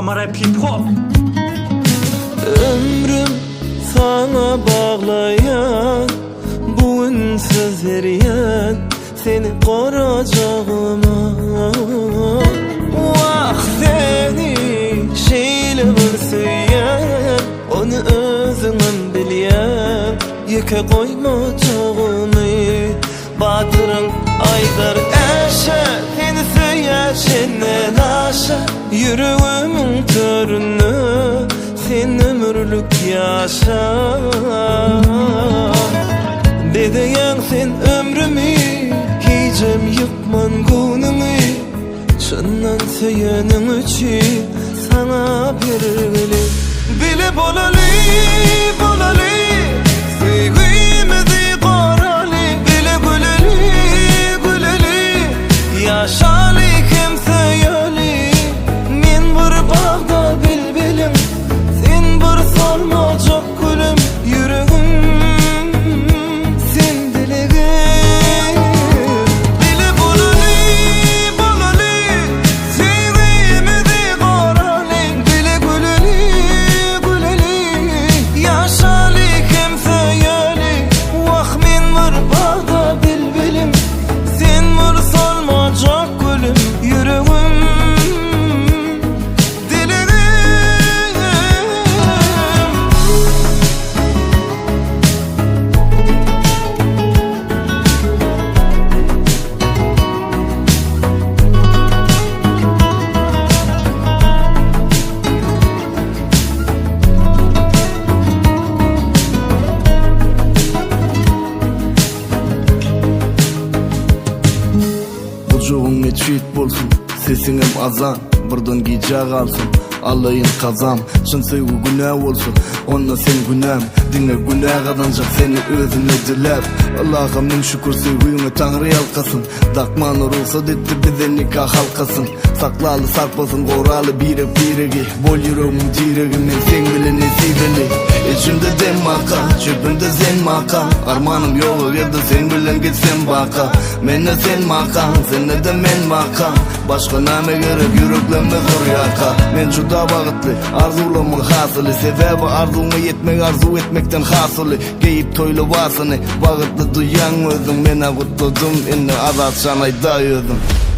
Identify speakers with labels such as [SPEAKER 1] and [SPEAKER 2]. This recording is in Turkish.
[SPEAKER 1] Samurai Hip Hop.
[SPEAKER 2] Ömrüm sana bağlayan, bugün söz veriyen, seni koracağıma. Vah seni şeyle süyen, onu özümün bilyen, yeke koymayacağımı. Batırın aydar eşe, seni söyler şenden aşa. Yüreğimin törünü sen ömürlük yaşa. Dedeyen sen ömrümü, giyeceğim yıkman günümü. Şundan söylenin için sana birgili. Bile bolalı, bolalı, sevgimizi koralı. Bile güleli, güleli, yaşalı kimse yöli. Min bir bağda bilbilim, sen bir sorma çok gülüm. Yüreğim sen dileğim. Bile bolalı, bolalı, sevgimizi koralı. Bile güleli, güleli, yaşalı kimse yöli. Vah min bir bağda bilbilim, sen bir sorma çok gülüm. Yüreğim
[SPEAKER 3] Bucuğun çiğit bolsun, sesin hem azan, birden gece kalsın. Alayın kazam, şun sevgi günah olsun. Onna sen günahım, dinle günah kazanacak seni özüne diler. Allah'a min şükür sevgime Tanrı yalkasın. Dakmanı ruhsat etti bize nikah halkasın. Saklalı sarpasın koralı biregi. Bol yüreğimin direğimin sen bile nesibeli. İçimde dem maka, çöpünde sen maka. Armanım yok yerde sen bilen gitsen baka. Menne sen maka, senle de men maka. Başka name gerek yüreklenme zor yaka. Men juda bağıtlı, arzulamın hasılı. Sebebi arzumu yetmek, arzu etmekten hasılı. Geyip toylu vasını, bağıtlı duyan özüm. Mena kutladım, inni azat şanayda özüm.